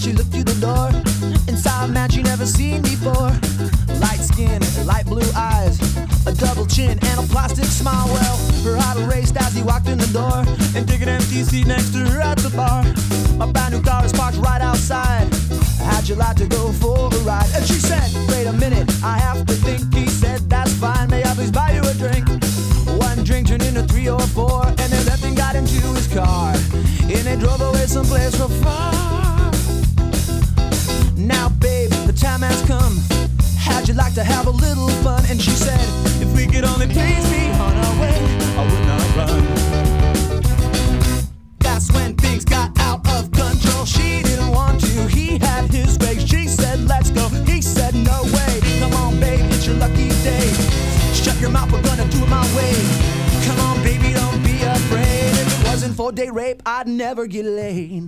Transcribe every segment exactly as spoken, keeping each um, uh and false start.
she looked through the door and saw a man she never seen before. Light skin, light blue eyes, a double chin and a plastic smile. Well, her heart raced as he walked in the door and took an empty seat next to her at the bar. My brand new car is parked right outside. How'd you like to go for a ride? And she said, wait a minute, I have to think. He said, that's fine, may I please buy you a drink? One drink turned into three or four, and then left and got into his car, and they drove away someplace so far. Now babe, the time has come. How'd you like to have a little fun? And she said, if we could only please be on our way, I would not run. That's when things got out of control. She didn't want to, he had his way. She said, let's go, he said, no way. Come on babe, it's your lucky day. Shut your mouth, we're gonna do it my way. Come on baby, don't be afraid. If it wasn't for day rape, I'd never get laid.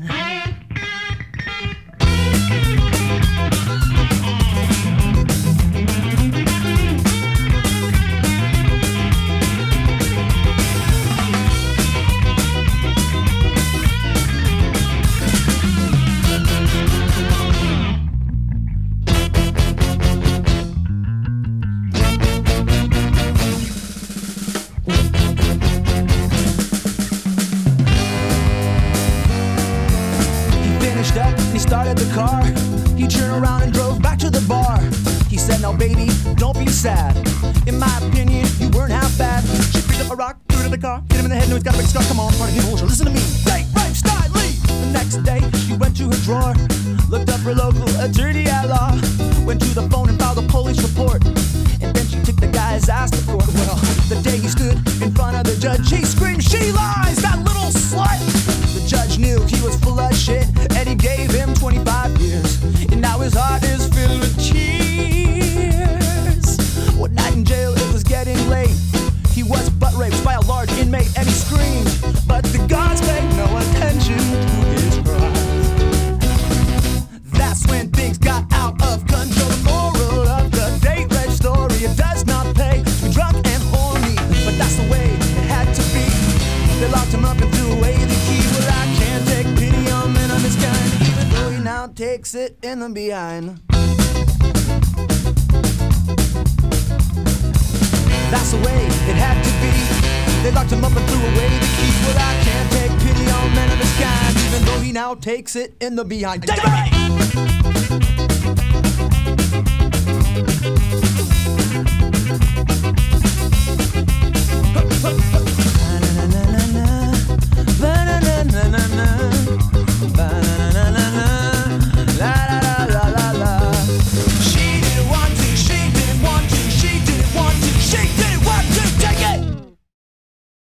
Up and he started the car. He turned around and drove back to the bar. He said, now baby, don't be sad. In my opinion, you weren't half bad. She picked up a rock, threw it in the car, hit him in the head, now he's got a big scar. Come on, party people, listen to me. Date, rape, style, leave. The next day, she went to her drawer, looked up her local attorney at law, went to the phone and filed a police report, and then she took the guy's ass to court. Well, the day he stood in front of the judge, he screamed, she lies, that little slut. The judge knew he was full of shit, and he gave him twenty-five years, and now his heart is filled with tears. One night in jail, it was getting late. He was butt raped by a large inmate, and he screamed, but the guards paid no attention to his cry. That's when things got out of control. The moral of the date rape story, it does not pay to be drunk and horny, but that's the way it had to be. They locked him up and threw away the key. Well, I can't take pity on men of this kind, even though he now takes it in the behind. That's the way it had to be. They locked him up and threw away the key. Well, I can't take pity on men of this kind, even though he now takes it in the behind. Take it!